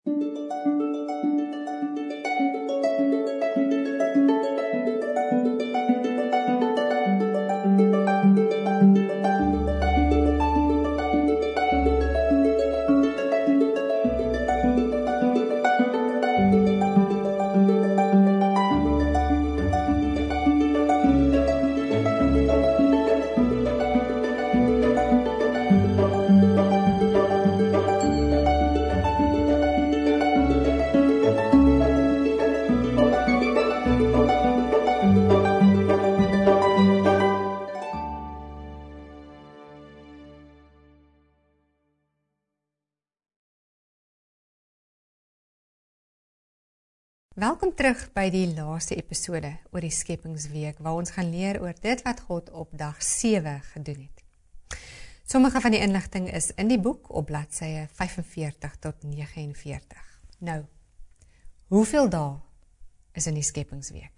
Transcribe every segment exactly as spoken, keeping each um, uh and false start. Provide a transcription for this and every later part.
Welkom terug by die laaste episode oor die Skepingsweek, waar ons gaan leer oor dit wat God op dag sewe gedoen het. Sommige van die inligting is in die boek op bladsye vyfenveertig tot negenenveertig. Nou, hoeveel dae is in die Skepingsweek?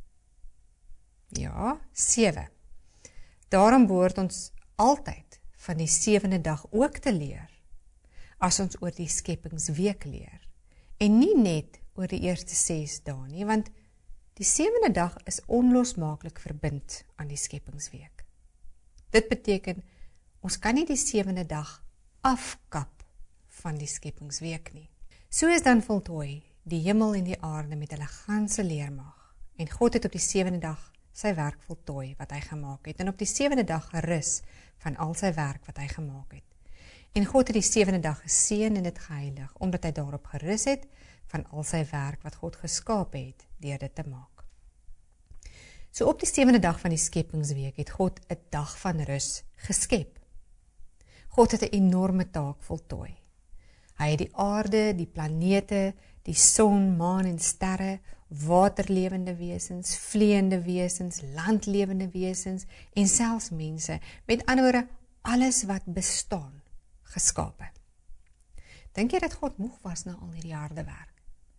Ja, sewe. Daarom behoort ons altyd van die sewende dag ook te leer, as ons oor die Skepingsweek leer, en nie net oor die eerste ses dae nie, want die sewende dag is onlosmaaklik verbind aan die Skepingsweek. Dit beteken, ons kan nie die sewende dag afkap van die Skepingsweek nie. So is dan voltooi die hemel en die aarde met hulle ganse leermag, en God het op die sewende dag sy werk voltooi wat hy gemaak het, en op die sewende dag gerus van al sy werk wat hy gemaak het. En God het die sewende dag geseën en dit geheilig, omdat hy daarop gerus het, van al sy werk wat God geskaap het, deur dit te maak. So op die sewende dag van die Skepingsweek het God 'n dag van rus geskep. God het 'n enorme taak voltooi. Hy het die aarde, die planete, die son, maan en sterre, waterlewende wesens, vleiende wesens, landlewende wesens en selfs mense, met ander woorde, alles wat bestaan, geskape. Dink jy dat God moeg was na al hierdie harde werk?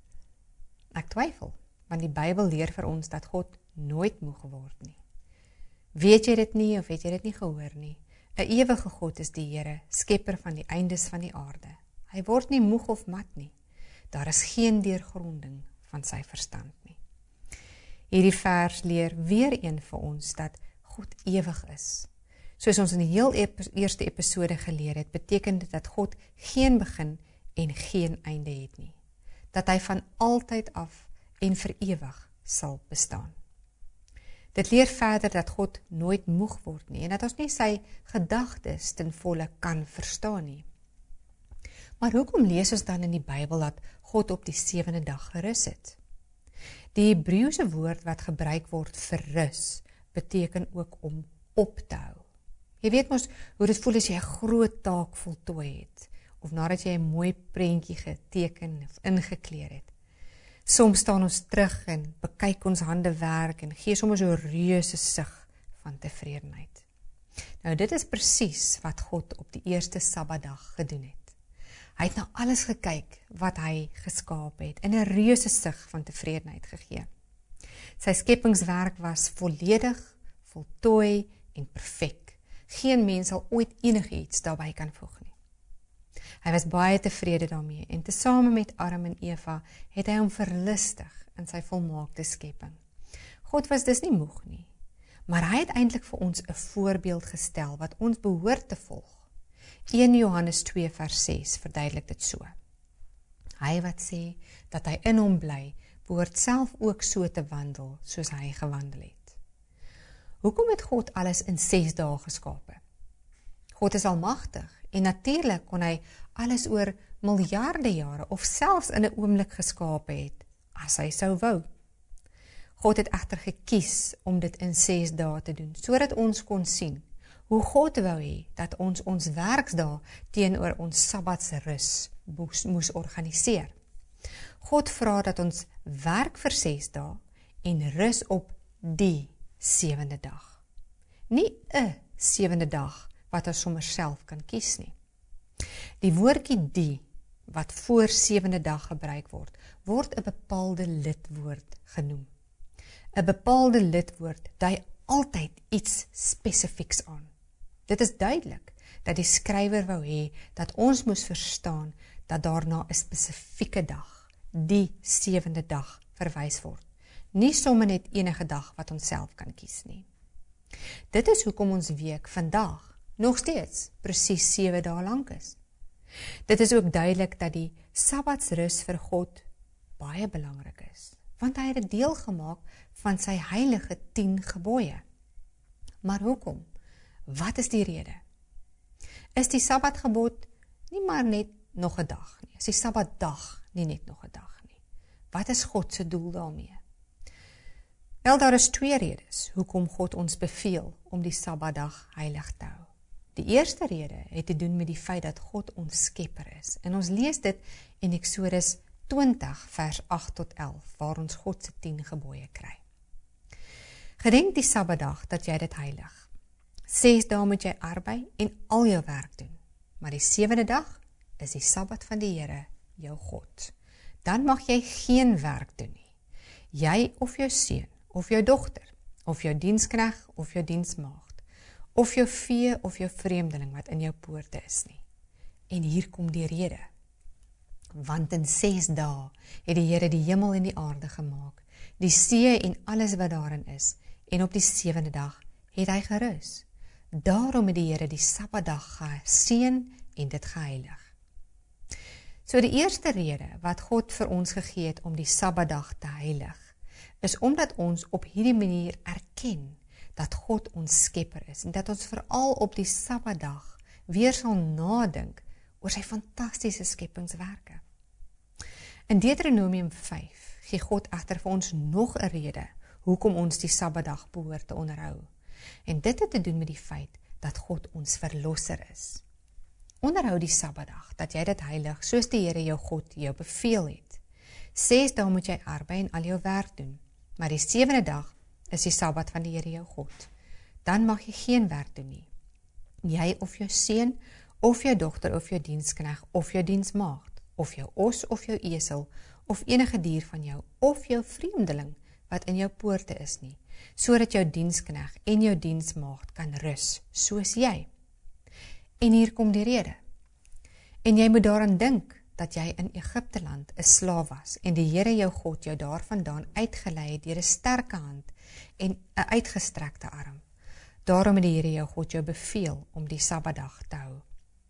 Ek twyfel, want die Bybel leer vir ons dat God nooit moeg word nie. Weet jy dit nie of het jy dit nie gehoor nie? 'n Ewige God is die Here, skepper van die eindes van die aarde. Hy word nie moeg of mat nie. Daar is geen deurgronding van sy verstand nie. Hierdie vers leer weer een vir ons dat God ewig is. Soos ons in die heel eerste episode geleer het, beteken dit dat God geen begin en geen einde het nie. Dat hy van altyd af en vir ewig sal bestaan. Dit leer verder dat God nooit moeg word nie, en dat ons nie sy gedagtes ten volle kan verstaan nie. Maar hoekom lees ons dan in die Bybel dat God op die sewende dag gerus het? Die Hebreëse woord wat gebruik word vir rus, beteken ook om op te hou. Jy weet mos hoe dit voel as jy 'n groot taak voltooi het, of nadat jy 'n mooi prentjie geteken of ingekleer het. Soms staan ons terug en bekyk ons hande werk en gee sommer so 'n reuse sug van tevredenheid. Nou dit is presies wat God op die eerste Sabbatdag gedoen het. Hy het na alles gekyk wat hy geskaap het en 'n reuse sug van tevredenheid gegee. Sy skepingswerk was volledig, voltooi en perfek. Geen mens sal ooit enigiets daarbey kan voeg nie. Hy was baie tevrede daarmee en tesame met Adam en Eva het hy hom verlustig in sy volmaakte skepping. God was dus nie moeg nie, maar hy het eintlik vir ons 'n voorbeeld gestel wat ons behoort te volg. Eerste Johannes twee vers ses verduidelik dit so. Hy wat sê dat hy in hom bly, behoort self ook so te wandel soos hy gewandel het. Hoekom het God alles in ses dae geskape? God is almagtig en natuurlik kon hy alles oor miljarde jare of selfs in 'n oomblik geskape het, as hy sou wou. God het egter gekies om dit in ses dae te doen, sodat ons kon sien hoe God wou hê dat ons ons werksdae teenoor ons sabbatsrus moes, moes organiseer. God vra dat ons werk vir ses dae en rus op die sewende dag. Nie 'n sewende dag wat ons sommer self kan kies nie. Die woordjie die wat voor sewende dag gebruik word, word 'n bepaalde lidwoord genoem. 'n Bepaalde lidwoord dui altyd iets spesifieks aan. Dit is duidelik dat die skrywer wou hê dat ons moes verstaan dat daarna 'n spesifieke dag, die sewende dag, verwys word. Nie sommer net enige dag wat ons self kan kies nie. Dit is hoekom ons week vandag nog steeds presies sewe dae lank is. Dit is ook duidelik dat die Sabbatsrus vir God baie belangrik is, want hy het 'n deel gemaak van sy heilige tien gebooie. Maar hoekom? Wat is die rede? Is die Sabbatgebod nie maar net nog 'n dag nie? Is die Sabbatdag nie net nog 'n dag nie? Wat is God se doel daarmee? Wel, daar is twee redes hoekom God ons beveel om die Sabbatdag heilig te hou. Die eerste rede het te doen met die feit dat God ons skepper is. En ons lees dit in Eksodus twintig vers agt tot elf, waar ons God se tien gebooie kry. Gedenk die Sabbatdag dat jy dit heilig. Ses dae moet jy arbei en al jou werk doen. Maar die sewende dag is die Sabbat van die Here, jou God. Dan mag jy geen werk doen nie. Jy of jou seun, of jou dogter, of jou diensknegt, of jou diensmaagd, of jou vee, of jou vreemdeling wat in jou poorte is nie. En hier kom die rede. Want in ses dae het die Here die hemel en die aarde gemaak, die see en alles wat daarin is, en op die sewende dag het hy gerus. Daarom het die Here die Sabbatdag geseën en dit geheilig. So die eerste rede wat God vir ons gegee het om die Sabbatdag te heilig, is omdat ons op hierdie manier erken dat God ons skepper is en dat ons veral op die Sabbatdag weer sal nadink oor sy fantastiese skepingswerke. In Deuteronomium vyf gee God egter vir ons nog 'n rede hoekom ons die Sabbatdag behoort te onderhou. En dit het te doen met die feit dat God ons verlosser is. Onderhou die Sabbatdag, dat jy dit heilig, soos die Here jou God jou beveel het. Ses dae moet jy arbei en al jou werk doen, maar die sewende dag is die Sabbat van die Here jou God. Dan mag jy geen werk doen nie. Jy of jou seun, of jou dogter, of jou diensknegt, of jou diensmaagd, of jou os, of jou esel, of enige dier van jou, of jou vreemdeling, wat in jou poorte is nie, sodat jou diensknegt en jou diensmaagd kan rus, soos jy. En hier kom die rede. En jy moet daaraan dink, dat jy in Egipteland 'n slaaf was, en die Here jou God jou daarvandaan uitgelei het deur 'n sterke hand, en 'n uitgestrekte arm. Daarom het die Here jou God jou beveel, om die Sabbatdag te hou.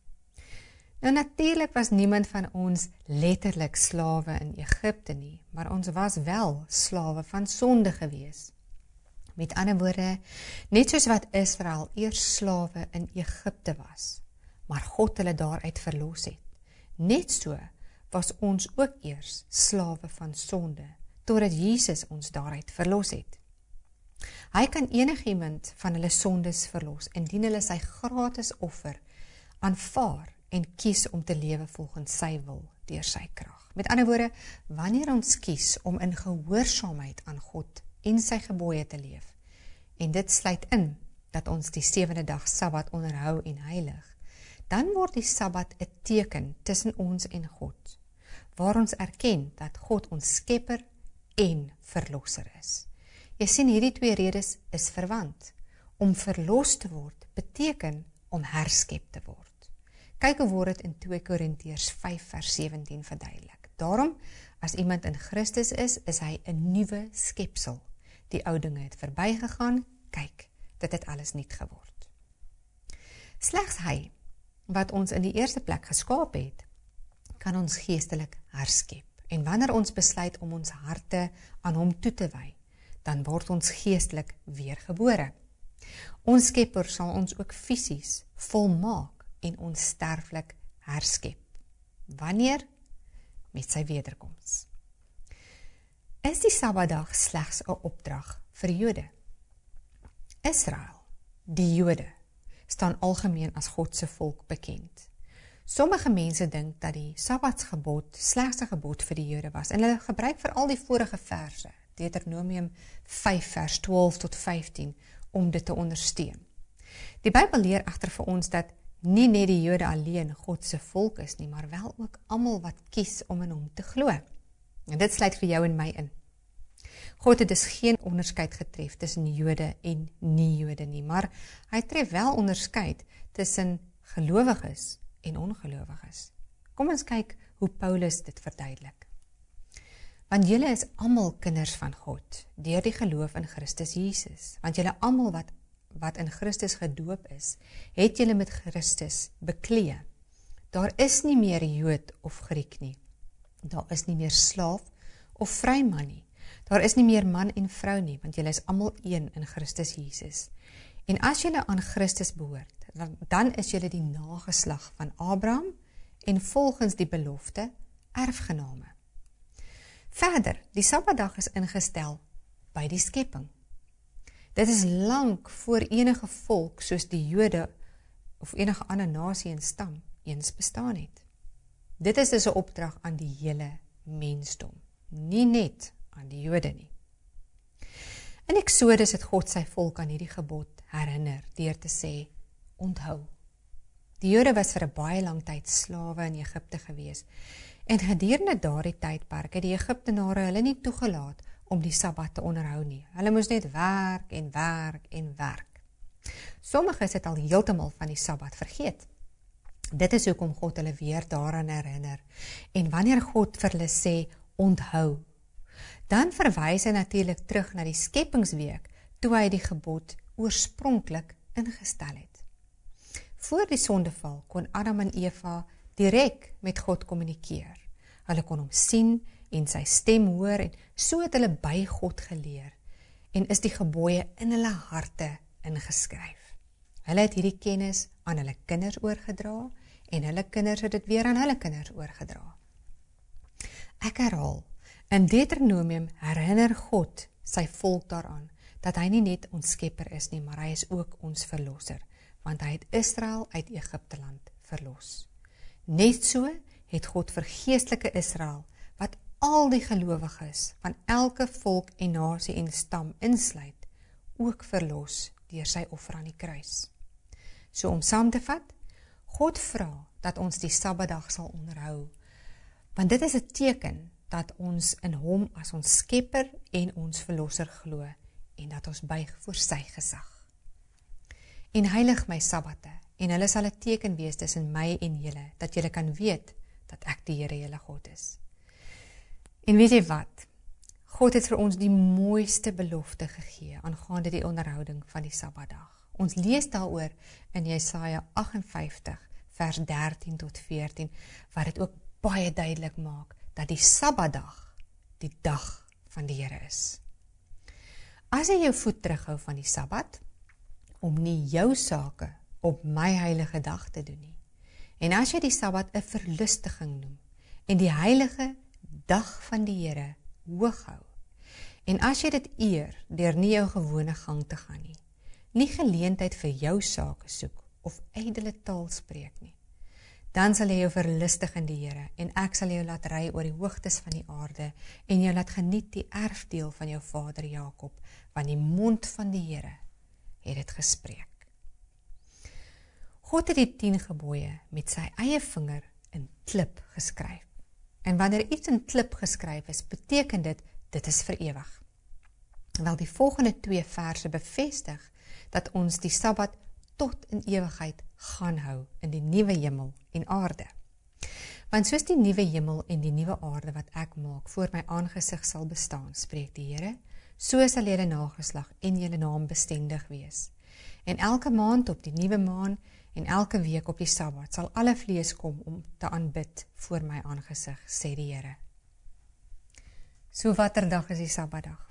Nou natuurlik was niemand van ons letterlik slawe in Egipte nie, maar ons was wel slawe van sonde gewees. Met ander woorde, net soos wat Israel eers slawe in Egipte was, maar God hulle daaruit verlos het. Net so was ons ook eers slawe van sonde, totdat Jesus ons daaruit verlos het. Hy kan enigiemand van hulle sondes verlos, indien hulle sy gratis offer aanvaar en kies om te lewe volgens sy wil, deur sy krag. Met ander woorde, wanneer ons kies om in gehoorsaamheid aan God en sy gebooie te leef, en dit sluit in, dat ons die sewende dag Sabbat onderhou en heilig, dan word die Sabbat 'n teken tussen ons en God, waar ons erken dat God ons skepper en verlosser is. Jy sien, hierdie twee redes is verwant. Om verlos te word, beteken om herskep te word. Kyk hoe word dit in twee Korintiërs vyf vers sewentien verduidelik. Daarom, as iemand in Christus is, is hy 'n nuwe skepsel. Die ou dinge het verbygegaan, kyk, dit het alles nuut geword. Slegs hy, wat ons in die eerste plek geskaap het, kan ons geestelik herskep. En wanneer ons besluit om ons harte aan hom toe te wy, dan word ons geestelik weergebore. Ons Skepper sal ons ook fisies volmaak en onsterflik herskep. Wanneer? Met sy wederkoms. Is die Sabbatdag slegs 'n opdrag vir Jode? Israel, die Jode, staan algemeen as God se volk bekend. Sommige mense dink dat die Sabbatsgebod slegs 'n gebod vir die Jode was, en hulle gebruik vir al die vorige verse, Deuteronomium vyf vers twaalf tot vyftien, om dit te ondersteun. Die Bybel leer egter vir ons dat nie net die Jode alleen God se volk is nie, maar wel ook almal wat kies om in hom te glo. En dit sluit vir jou en my in. God het dus geen onderskeid getref tussen Jode en nie-Jode nie, maar hy tref wel onderskeid tussen gelowiges en ongelowiges. Kom ons kyk hoe Paulus dit verduidelik. Want julle is almal kinders van God, deur die geloof in Christus Jesus. Want julle almal wat, wat in Christus gedoop is, het julle met Christus beklee. Daar is nie meer Jood of Griek nie. Daar is nie meer slaaf of vryman nie. Daar is nie meer man en vrou nie, want julle is almal een in Christus Jesus. En as julle aan Christus behoort, dan, dan is julle die nageslag van Abraham en volgens die belofte erfgename. Verder, die Sabbatdag is ingestel by die skepping. Dit is lank voor enige volk soos die Jode of enige ander nasie en stam eens bestaan het. Dit is dus 'n opdrag aan die hele mensdom, nie net aan die Jode nie. In Eksodus het God sy volk aan hierdie gebod herinner deur te sê, onthou. Die Jode was vir 'n baie lang tyd slawe in Egipte gewees en gedurende daardie tydperk het die Egiptenare hulle nie toegelaat om die Sabbat te onderhou nie. Hulle moes net werk en werk en werk. Sommiges het al heeltemal van die Sabbat vergeet. Dit is hoekom God hulle weer daaraan herinner. En wanneer God vir hulle sê, onthou, dan verwys hy natuurlik terug na die skepingsweek, toe hy die gebod oorspronklik ingestel het. Voor die sondeval kon Adam en Eva direk met God kommunikeer. Hulle kon hom sien en sy stem hoor en so het hulle by God geleer en is die gebooie in hulle harte ingeskryf. Hulle het hierdie kennis aan hulle kinders oorgedra en hulle kinders het dit weer aan hulle kinders oorgedra. Ek herhaal, in Deuteronomium herinner God sy volk daaraan dat hy nie net ons skepper is nie, maar hy is ook ons verlosser, want hy het Israel uit Egipteland verlos. Net so het God vir geestelike Israel, wat al die gelowiges van elke volk en nasie en stam insluit, ook verlos deur sy offer aan die kruis. So om saam te vat, God vra dat ons die Sabbatdag sal onderhou, want dit is 'n teken dat ons in hom as ons skepper en ons verlosser glo en dat ons buig voor sy gesag. En heilig my Sabbatte, en hulle sal 'n teken wees tussen my en julle, dat julle kan weet dat ek die Here julle God is. En weet jy wat? God het vir ons die mooiste belofte gegee aangaande die onderhouding van die Sabbatdag. Ons lees daaroor in Jesaja agt en vyftig vers dertien tot veertien, wat dit ook baie duidelik maak dat die Sabbatdag die dag van die Here is. As jy jou voet terughou van die Sabbat, om nie jou sake op my heilige dag te doen nie, en as jy die Sabbat 'n verlustiging noem, en die heilige dag van die Here hoog hou, en as jy dit eer, deur nie jou gewone gang te gaan nie, nie geleentheid vir jou sake soek, of ydelle taal spreek nie, dan sal jy jou verlustig in die Here, en ek sal jou laat ry oor die hoogtes van die aarde, en jou laat geniet die erfdeel van jou vader Jakob, want die mond van die Here het dit gespreek. God het die tien gebooie met sy eie vinger in klip geskryf. En wanneer iets in klip geskryf is, beteken dit, dit is vir ewig. Wel, die volgende twee verse bevestig dat ons die Sabbat tot in ewigheid gaan hou in die nuwe hemel en aarde. Want soos die nuwe hemel en die nuwe aarde wat ek maak voor my aangesig sal bestaan, spreek die Here, so sal julle nageslag en julle naam bestendig wees. En elke maand op die nuwe maan en elke week op die Sabbat sal alle vlees kom om te aanbid voor my aangesig, sê die Here. So watter dag is die Sabbatdag?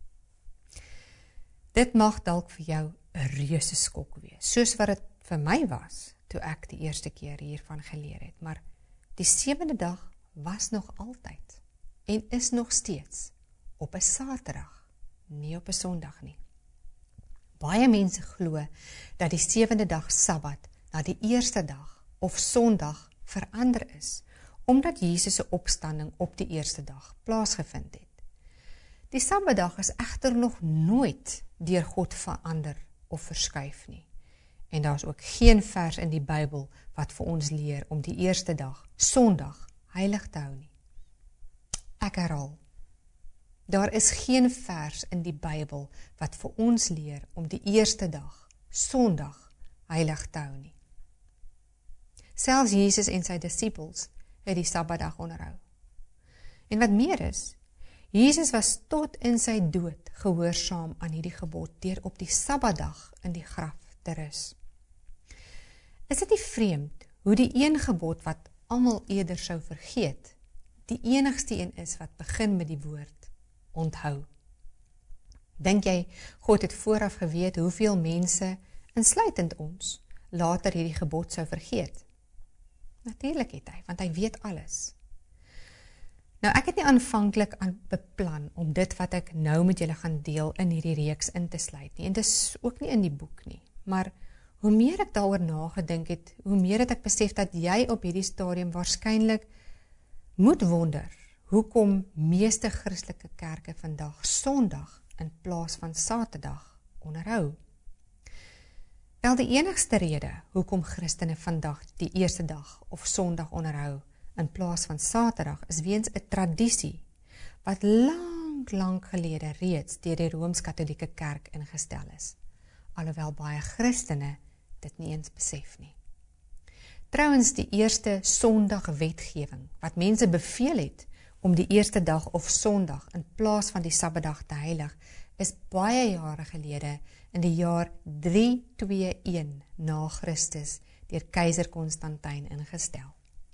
Dit mag dalk vir jou 'n reuse skok wees, soos wat dit vir my was, toe ek die eerste keer hiervan geleer het, maar die sewende dag was nog altyd, en is nog steeds, op 'n Saterdag, nie op 'n Sondag nie. Baie mense glo dat die sewende dag Sabbat na die eerste dag of Sondag verander is, omdat Jesus se opstanding op die eerste dag plaasgevind het. Die Sabbatdag is egter nog nooit deur God verander of verskuif nie. En daar is ook geen vers in die Bybel wat vir ons leer om die eerste dag, Sondag, heilig te hou nie. Ek herhaal, daar is geen vers in die Bybel wat vir ons leer om die eerste dag, Sondag, heilig te hou nie. Selfs Jesus en sy disippels het die Sabbatdag onderhou. En wat meer is, Jesus was tot in sy dood gehoorsaam aan hierdie gebod deur op die Sabbatdag in die graf te rus. Is dit nie vreemd hoe die een gebod wat almal eerder sou vergeet, die enigste een is wat begin met die woord onthou? Dink jy God het vooraf geweet hoeveel mense, insluitend ons, later hierdie gebod sou vergeet? Natuurlik het hy, want hy weet alles. Nou, ek het nie aanvanklik aan beplan om dit wat ek nou met julle gaan deel in hierdie reeks in te sluit nie, en dit is ook nie in die boek nie, maar hoe meer ek daaroor nagedink het, hoe meer het ek besef dat jy op hierdie stadium waarskynlik moet wonder, hoekom meeste Christelike kerke vandag Sondag in plaas van Saterdag onderhou. Wel, die enigste rede hoekom Christene vandag die eerste dag of Sondag onderhou in plaas van Saterdag is weens 'n tradisie wat lank, lank gelede reeds deur die Rooms-Katolieke Kerk ingestel is, alhoewel baie Christene dit nie eens besef nie. Trouwens, die eerste Sondag wetgewing wat mense beveel het om die eerste dag of Sondag in plaas van die Sabbatdag te heilig, is baie jare gelede in die jaar drie twee een na Christus deur keiser Konstantyn ingestel.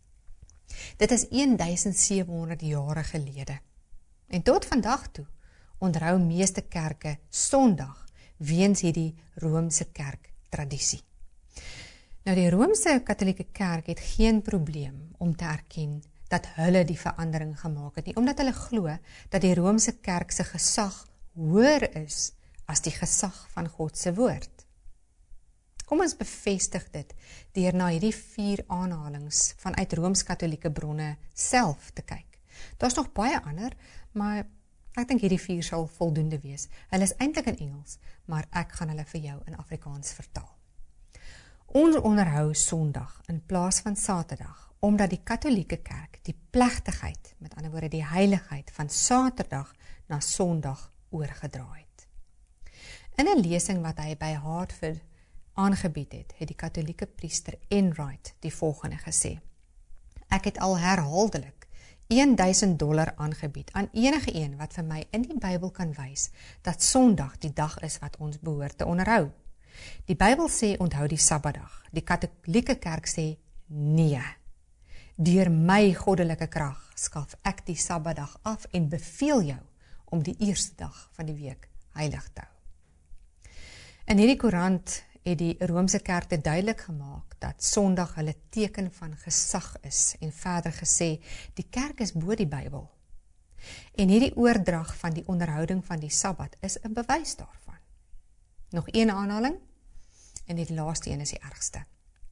Dit is duisend sewe honderd jare gelede. En tot vandag toe onderhou meeste kerke Sondag weens hierdie Romeinse kerk tradisie. Nou, die Romeinse Katolieke Kerk het geen probleem om te erken dat hulle die verandering gemaak het nie, omdat hulle glo dat die Romeinse Kerk se gesag hoër is as die gesag van God se woord. Kom ons bevestig dit deur na hierdie vier aanhalings vanuit Rooms-Katolieke bronne self te kyk. Daar's nog baie ander, maar ek dink hierdie vier sal voldoende wees. Hulle is eintlik in Engels, maar ek gaan hulle vir jou in Afrikaans vertaal. Ons onderhou Sondag in plaas van Saterdag, omdat die Katolieke Kerk die plegtigheid, met ander woorde die heiligheid van Saterdag na Sondag oorgedra het. In 'n lesing wat hy by Hartford aangebied het, het die Katolieke priester Enright die volgende gesê: Ek het al herhaaldelik duisend dollar aangebied aan enige een wat vir my in die Bybel kan wys dat Sondag die dag is wat ons behoort te onderhou. Die Bybel sê onthou die Sabbatdag. Die Katolieke Kerk sê nee. Deur my goddelike krag skaf ek die Sabbatdag af en beveel jou om die eerste dag van die week heilig te hou. In hierdie koerant het die Romeinse Kerk dit duidelik gemaak dat Sondag hulle teken van gesag is en verder gesê, die kerk is bo die Bybel. En hierdie oordrag van die onderhouding van die Sabbat is 'n bewys daarvan. Nog een aanhaling, en die laaste een is die ergste.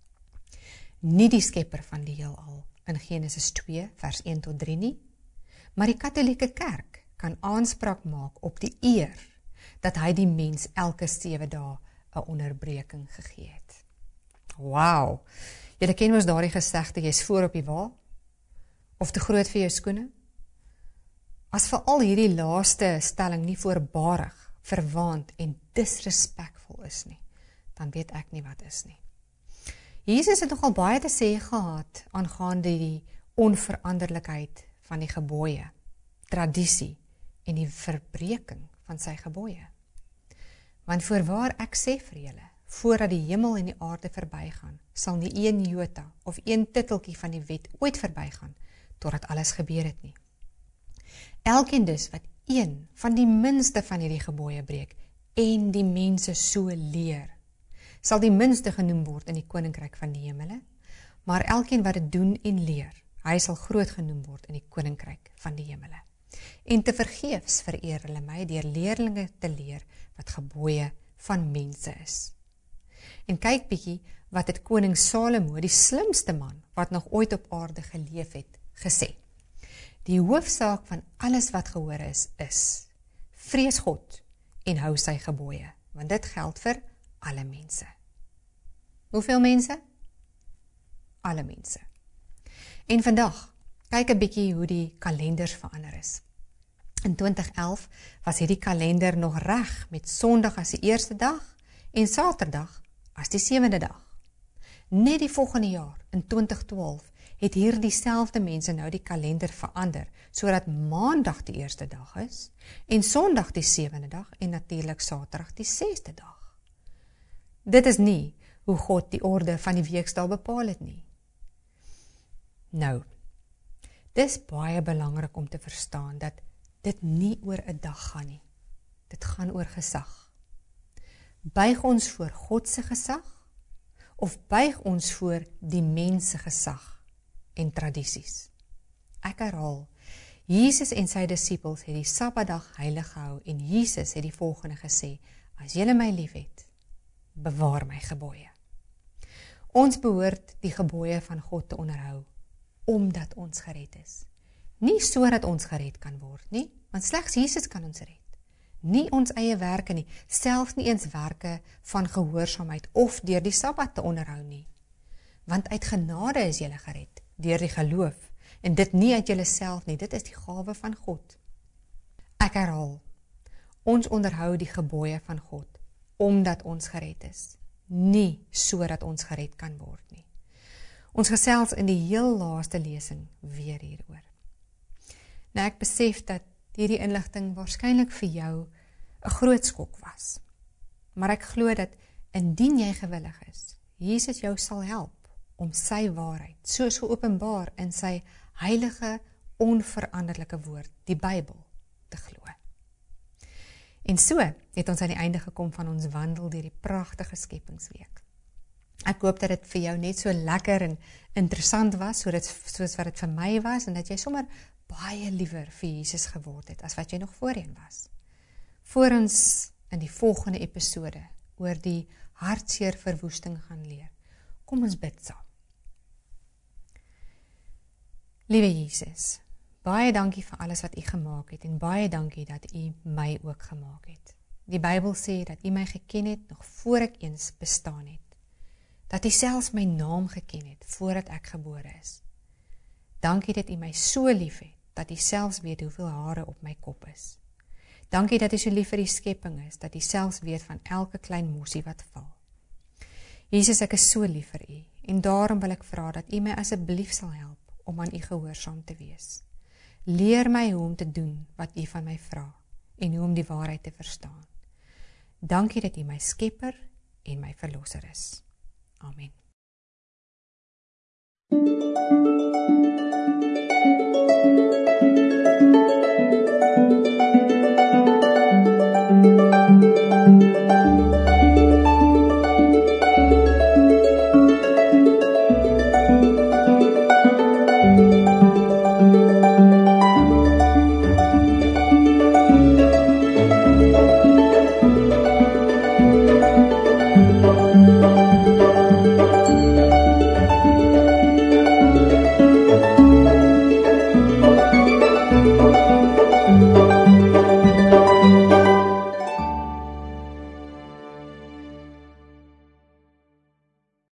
Nie die skepper van die heelal in Genesis twee vers een tot drie nie, maar die Katolieke Kerk kan aanspraak maak op die eer dat hy die mens elke sewe dae 'n onderbreking gegee het. Wow, julle ken mos daardie gesegde, jy's voor op die wa, of te groot vir jou skoene? As veral hierdie laaste stelling nie voorbarig, verwaand en disrespekvol is nie, dan weet ek nie wat is nie. Jesus het nogal baie te sê gehad aangaande die onveranderlikheid van die gebooie, tradisie en die verbreeking van sy gebooie. Want voorwaar ek sê vir julle, voordat die hemel en die aarde verbygaan, sal nie een jota of een titeltjie van die wet ooit verbygaan, totdat alles gebeur het nie. Elkeen dus wat een van die minste van hierdie gebooie breek, en die mense so leer, sal die minste genoem word in die koninkryk van die hemele, maar elkeen wat dit doen en leer, hy sal groot genoem word in die koninkryk van die hemele. En te vergeefs vereer hulle my deur leerlinge te leer wat gebooie van mense is. En kyk bietjie wat het koning Salomo, die slimste man wat nog ooit op aarde geleef het, gesê. Die hoofsaak van alles wat gehoor is, is vrees God en hou sy gebooie, want dit geld vir alle mense. Hoeveel mense? Alle mense. En vandag, kyk 'n bietjie hoe die kalenders verander is. In twintig elf was hierdie kalender nog reg met Sondag as die eerste dag en Saterdag as die sewende dag. Net die volgende jaar, in twintig twaalf, het hier dieselfde mense nou die kalender verander, sodat maandag die eerste dag is, en sondag die sewende dag, en natuurlik saterdag die sesde dag. Dit is nie hoe God die orde van die weekdae bepaal het nie. Nou, dis baie belangrik om te verstaan, dat dit nie oor 'n dag gaan nie. Dit gaan oor gesag. Buig ons voor God se gesag, of buig ons voor die mens se gesag en tradisies? Ek herhaal, Jesus en sy disippels het die Sabbatdag heilig gehou, en Jesus het die volgende gesê: as julle my liefhet, bewaar my gebooie. Ons behoort die gebooie van God te onderhou, omdat ons gered is. Nie sodat ons gered kan word nie, want slegs Jesus kan ons red. Nie ons eie werke nie, selfs nie eens werke van gehoorsaamheid of deur die Sabbat te onderhou nie. Want uit genade is julle gered, deur die geloof, en dit nie uit julle self nie, dit is die gawe van God. Ek herhaal, ons onderhou die gebooie van God, omdat ons gered is, nie sodat ons gered kan word nie. Ons gesels in die heel laaste lesing weer hieroor. Nou ek besef dat hierdie inligting waarskynlik vir jou 'n groot skok was. Maar ek glo dat indien jy gewillig is, Jesus jou sal help om sy waarheid, soos geopenbaar in sy heilige, onveranderlike woord, die Bybel, te glo. En so het ons aan die einde gekom van ons wandel deur die pragtige Skepingsweek. Ek hoop dat dit vir jou net so lekker en interessant was, soos wat dit vir my was, en dat jy sommer baie liewer vir Jesus geword het, as wat jy nog voorheen was. Voor ons in die volgende episode oor die hartseer verwoesting gaan leer, kom ons bid saam. Liewe Jesus, baie dankie vir alles wat U gemaak het, en baie dankie dat U my ook gemaak het. Die Bybel sê dat U my geken het, nog voor ek eens bestaan het. Dat U selfs my naam geken het, voordat ek gebore is. Dankie dat U my so lief het, dat U selfs weet hoeveel hare op my kop is. Dankie dat U so lief vir die skepping is, dat U selfs weet van elke klein mossie wat val. Jesus, ek is so lief vir U, en daarom wil ek vra dat U my asseblief sal help om aan U gehoorsaam te wees. Leer my hoe om te doen wat U van my vra, en hoe om die waarheid te verstaan. Dankie dat U my skepper en my verlosser is. Amen.